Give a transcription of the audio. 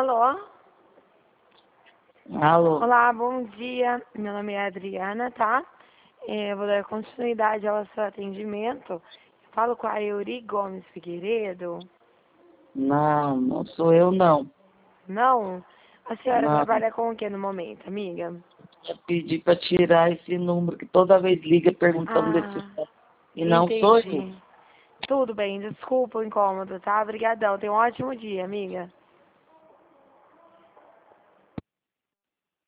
Alô? Alô? Olá, bom dia. Meu nome é Adriana, tá? Eu vou dar continuidade ao seu atendimento. Falo com a Euri Gomes Figueiredo. Não, não sou eu, não. Não? A senhora Não, trabalha com o que no momento, amiga? eu pedi para tirar esse número que toda vez liga perguntando desse Ah, número. E não sou eu. entendi. Tudo bem, desculpa o incômodo, tá? Obrigadão. Tenha um ótimo dia, amiga.